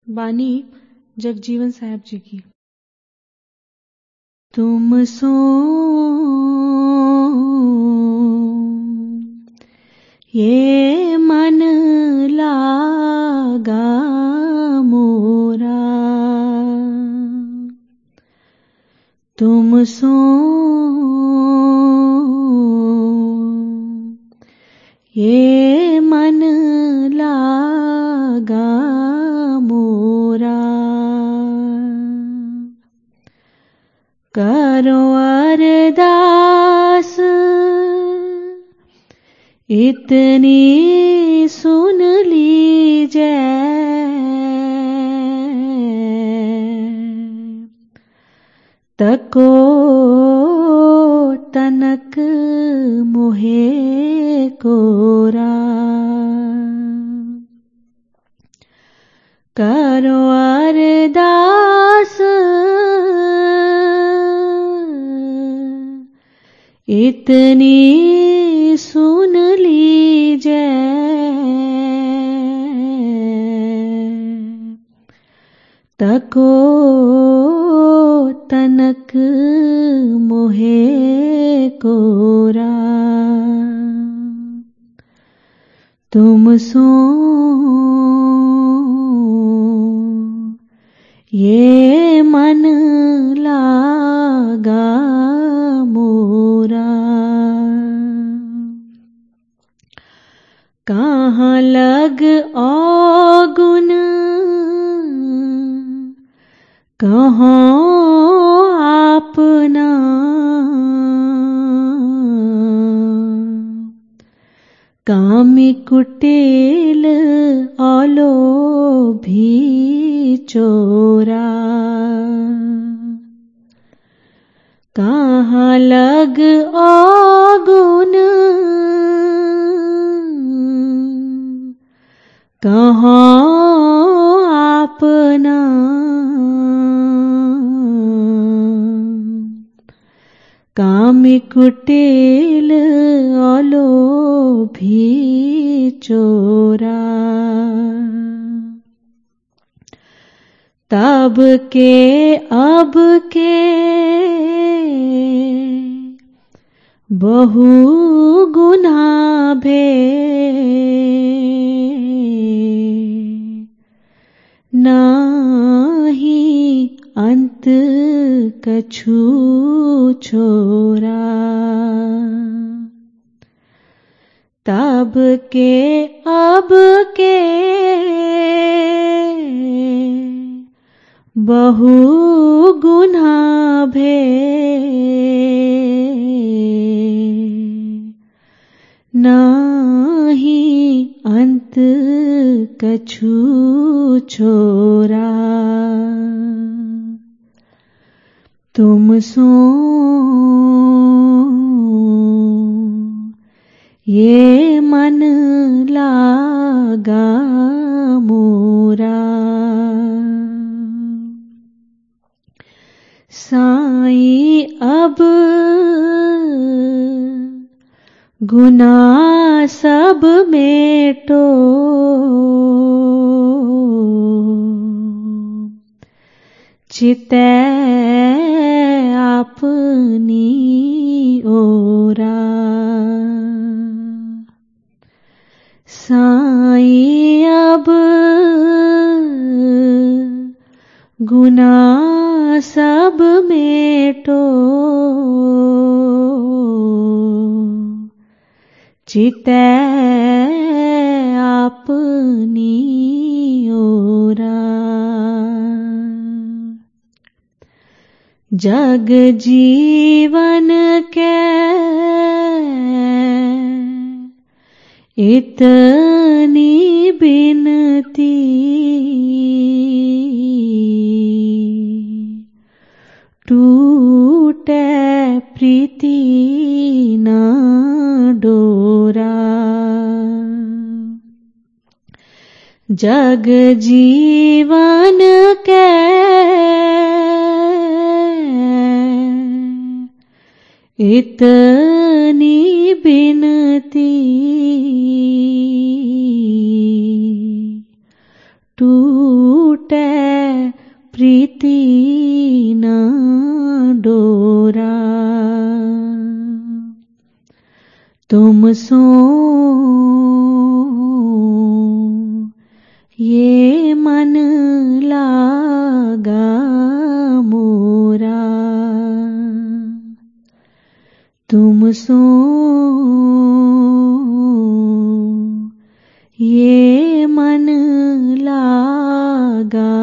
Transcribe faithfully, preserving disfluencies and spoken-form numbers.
बानी जगजीवन साहब जी की। तुम सो ये मन लागा मोरा, तुम सो ये मन लागा मोरा, करो अरदास इतनी सुन लीजै, तको तनक मोहे कोरा, करो अरदास इतनी सुन लीजै, तको तनक मोहे कोरा, तुम सो ये मन लागा मोरा, कहाँ लग औगुन कहाँ आपना, कामी कुटिल औलो भी चोरा, कहाँ लग औगुन कहाँ आपना, कामी कुटिल औलो भी चोरा, तब के अब के बहु गुना भे, नाही अंत कछु छोरा, तब के अब के बहु गुना भे, नाही अंत कछु छोरा, तुम सो ये मन लागा मोरा, साई अब गुना सब मेटो, चितै अपनी ओरा, साई अब गुना सब मेटो, चितै अपनी ओरा, जग जीवन के इतनी बिनती, टूटे प्रीति न डोरा, जग जीवन के इतनी बिनती, टूटे प्रीति ना डोरा। तुम सो ये मन लागा मोरा। तुम सो ये मन लागा